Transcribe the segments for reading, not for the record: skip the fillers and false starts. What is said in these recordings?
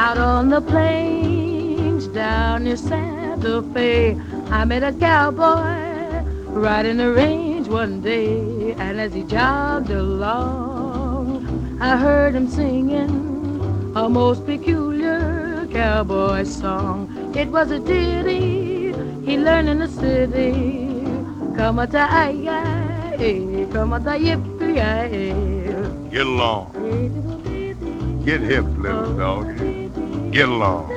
Out on the plains down near Santa Fe, I met a cowboy riding the range one day. And as he jogged along, I heard him singing a most peculiar cowboy song. It was a ditty he learned in the city. Come a tie, come a tie, yippee. Get along. Get hip, little doggy. Get along.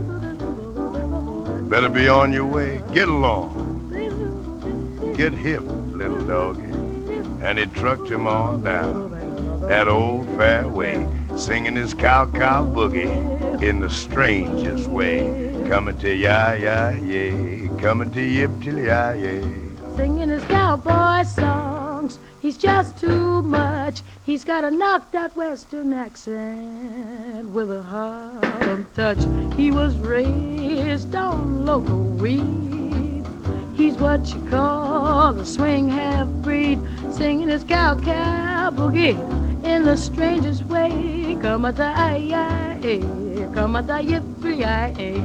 Better be on your way. Get along. Get hip, little doggy. And he trucked him on down that old fairway, singing his cow boogie in the strangest way. Coming to ya-ya-yay, coming to yip-till-ya-yay. Singing his cowboy songs, he's just too much. He's got a knocked out western accent with a Harlem touch. He was raised on local weed. He's what you call a swing half-breed, singing his cow boogie in the strangest way. Come a die, come a die, yippee.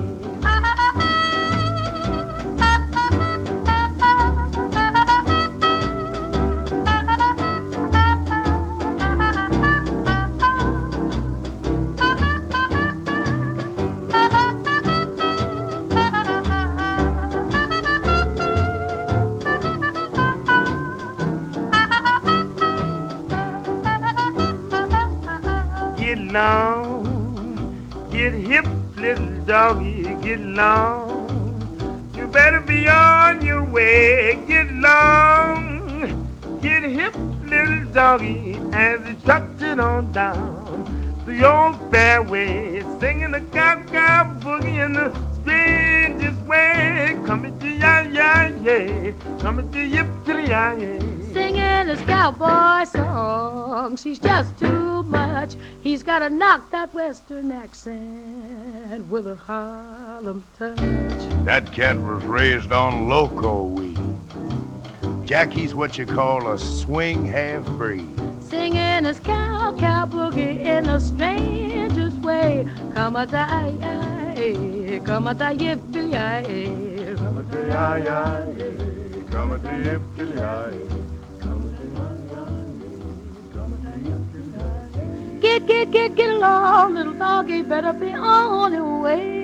Get long, get hip, little doggy, get long. You better be on your way. Get long, get hip, little doggy, as he trucked it on down the old fairway, singing the cow boogie in the strangest way. Coming to ya-ya-yay, coming to yip-till-ya-yay. Singing his cowboy songs, he's just too much. He's got a knocked out western accent with a Harlem touch. That cat was raised on loco weed. Jackie's what you call a swing half-breed. Singing his cow boogie in the strangest way. Come a die, come a die, yippee. Come a die, come a die, yippee. Get along, little doggy, better be on your way.